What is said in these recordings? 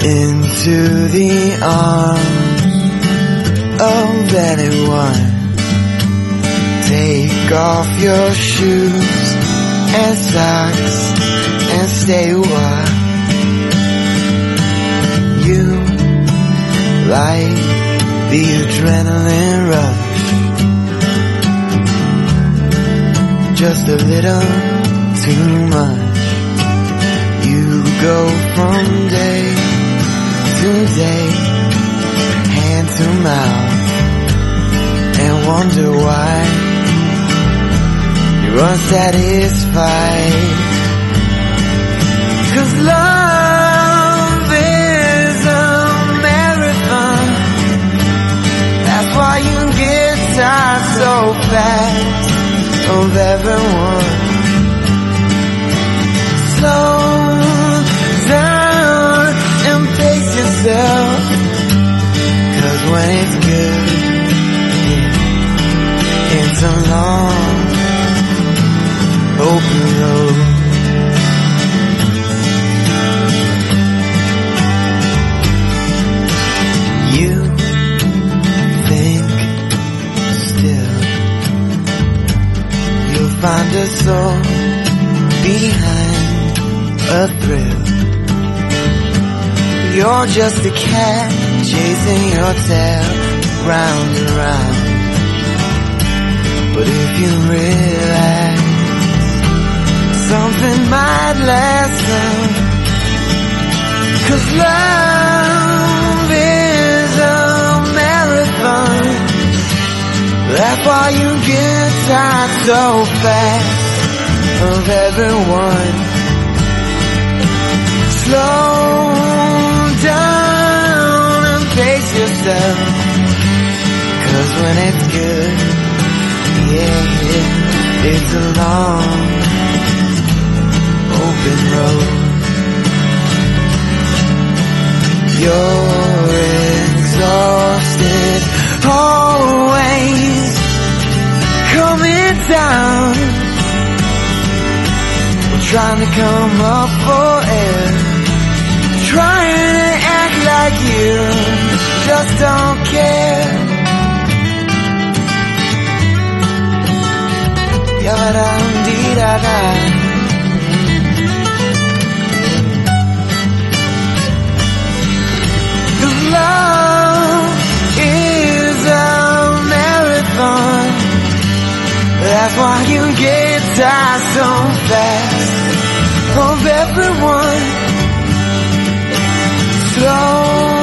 into the arms of anyone. Take off your shoes and socks and stay a while. You like the adrenaline rush, just a little too much. You go from day to day, hand to mouth, and wonder why you're unsatisfied. 'Cause love is a marathon. That's why you get tired so fast of everyone. Slow down and pace yourself, 'cause when it's good, it's a long open road. You think still you'll find a soul behind a thrill. You're just a cat chasing your tail round and round. But if you relax, something might last long. 'Cause love is a marathon. That's why you get tired so fast of everyone. Slow down and pace yourself, 'cause when it's good, yeah, it's a long open road. You're exhausted, always coming down. We're trying to come up for air, trying to act like you just don't care. Yabba-dum-dee-da-da. 'Cause love is a marathon. That's why you get tired so fast of everyone. Slow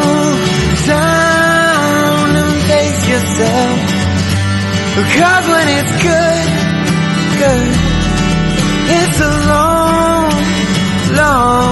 down and pace yourself, because when it's good, it's a long, long